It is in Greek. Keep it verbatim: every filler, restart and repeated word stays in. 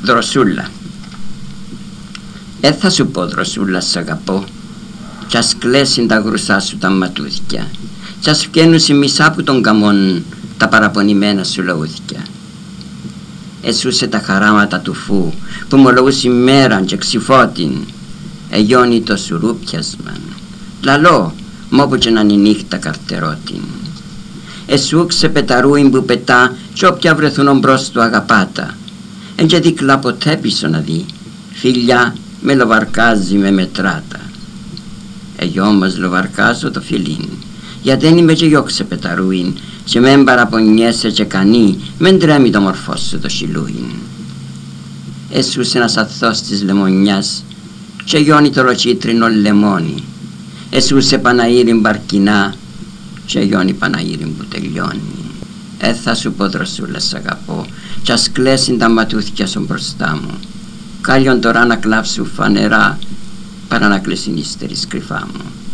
Δροσούλα. Ε θα σου πω δροσούλα σ' αγαπώ, κι ας κλαίσουν τα γρουσά σου τα ματούθηκια, κι ας φκαίνουν μισά που τον καμών τα παραπονημένα σου λαούθηκια. Εσούσε τα χαράματα του φου που μολογούσε μέραν και ξυφώτην, εγιώνει το σουρούπιασμαν, λαλό μόπου και να είναι νύχτα καρτερότην. Εσού ξεπεταρούιν που πετά κι όποια βρεθούν ομπρός του αγαπάτα, εν και δίκλα ποτέ πίσω να δει, φιλιά με λοβαρκάζει με μετράτα. Εγώ όμως λοβαρκάζω το φιλίν, γιατί δεν είμαι και εγώ ξεπεταρούιν, και μεν παραπονιέσαι και κανεί, μεν τρέμει το μορφό σου το σιλούιν. Εσούς ένας αθώος της λεμονιάς, και γιώνει το ροτσίτρινο λεμόνι. Εσούς σε Παναήριν μπαρκινά, και γιώνει Παναήριν που τελειώνει. Ε θα σου πω δροσούλα σ' αγαπώ, κι ας κλαίσουν τα ματούθηκια σου μπροστά μου. Κάλλιον τώρα να κλάψου φανερά, παρά να κλαίσουν ύστερης κρυφά μου.